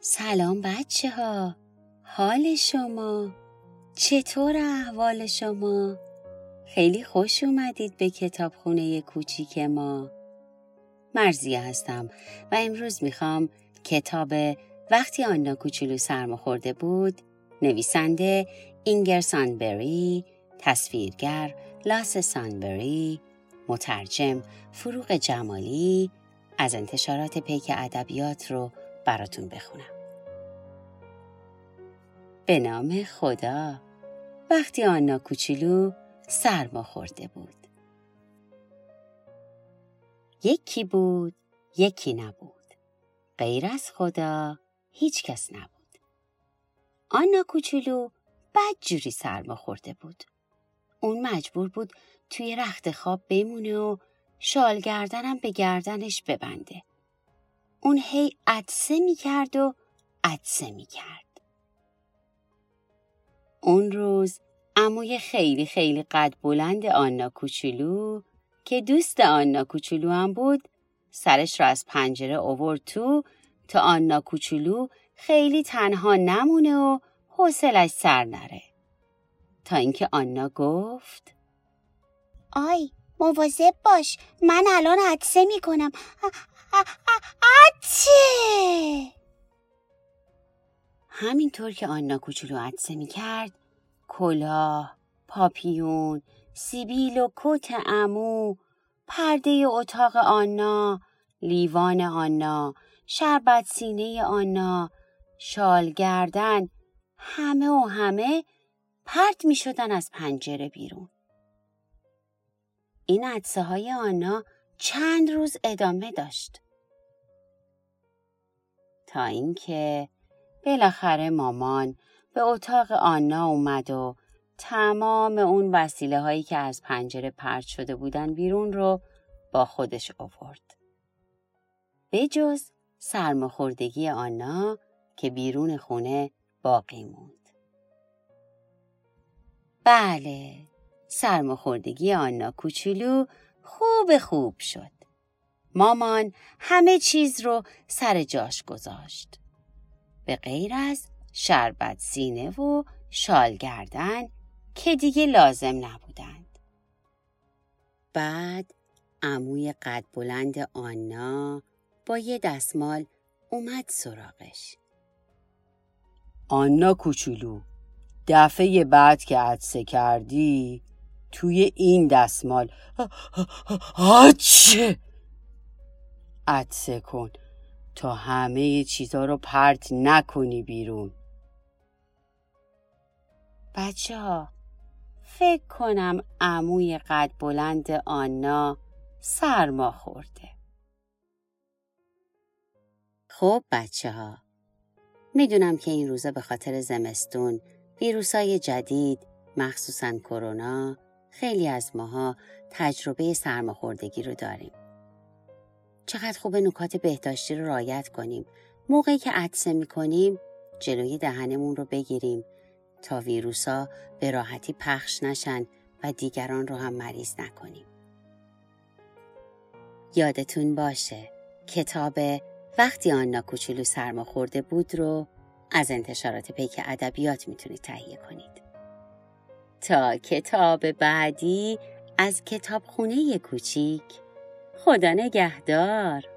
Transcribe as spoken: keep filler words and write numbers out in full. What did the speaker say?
سلام بچه ها، حال شما؟ چطور احوال شما؟ خیلی خوش اومدید به کتابخونه کوچیک ما. مرضیه هستم و امروز میخوام کتاب وقتی آنا کوچولو سرما خورده بود، نویسنده اینگر سانبری، تصویرگر لاس سانبری، مترجم فروغ جمالی، از انتشارات پیک ادبیات رو براتون بخونم. به نام خدا. وقتی آنا کوچولو سرما خورده بود. یکی بود، یکی نبود. غیر از خدا هیچ کس نبود. آنا کوچولو بدجوری سرما خورده بود. اون مجبور بود توی رخت خواب بمونه و شال گردنم به گردنش ببنده. اون هی عطسه می کرد و عطسه می کرد. اون روز عموی خیلی خیلی قد بلند آنا کوچولو که دوست آنا کوچولو هم بود، سرش را از پنجره آورد تو تا آنا کوچولو خیلی تنها نمونه و حوصلش سر نره. تا اینکه آنا گفت: آی مواظب باش، من الان عطسه می کنم. عطسه. همینطور که آنا کوچولو عطسه می کرد، کلاه، پاپیون، سیبیل و کت عمو، پرده اتاق آنا، لیوان آنا، شربت سینه آنا، شال گردن، همه و همه پرت می شدن از پنجره بیرون. این عطسه های آنا چند روز ادامه داشت. تا اینکه بالاخره مامان به اتاق آنا اومد و تمام اون وسیله هایی که از پنجره پرت شده بودن بیرون رو با خودش آورد. به جز سرماخوردگی آنا که بیرون خونه باقی موند. بله، سرماخوردگی آنا کوچولو خوب خوب شد. مامان همه چیز رو سر جاش گذاشت. به غیر از شربت سینه و شال گردن که دیگه لازم نبودند. بعد عموی قد بلند آنا با یه دستمال اومد سراغش. آنا کوچولو، دفعه بعد که عطسه کردی توی این دستمال آچه عطسه کن تا همه چیزا رو پرت نکنی بیرون. بچه ها، فکر کنم عموی قد بلند آنا سرما خورده. خب بچه ها، میدونم که این روزا به خاطر زمستون، ویروسای جدید، مخصوصاً کرونا، خیلی از ماها تجربه سرماخوردگی رو داریم. چقدر خوبه نکات بهداشتی رو رعایت کنیم. موقعی که عطسه می‌کنیم جلوی دهنمون رو بگیریم تا ویروسا به راحتی پخش نشن و دیگران رو هم مریض نکنیم. یادتون باشه کتاب وقتی آنا کوچولو سرما خورده بود رو از انتشارات پیک ادبیات میتونید تهیه کنید. تا کتاب بعدی از کتابخونه کوچیک، خدا نگهدار.